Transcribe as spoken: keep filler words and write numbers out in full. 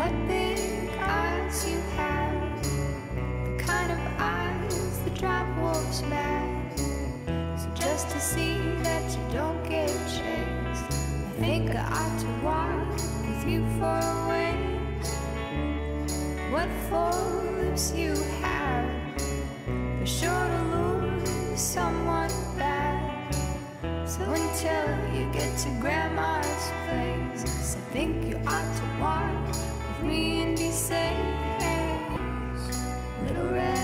What big eyes you have, the kind of eyes that drive wolves mad. So just to see that you don't get chased, I think I ought to walk with you for a ways. What four lips you have, for sure to lose someone bad. So until you get to grandma's place, 'cause I think you ought to walk with me and be safe. Little red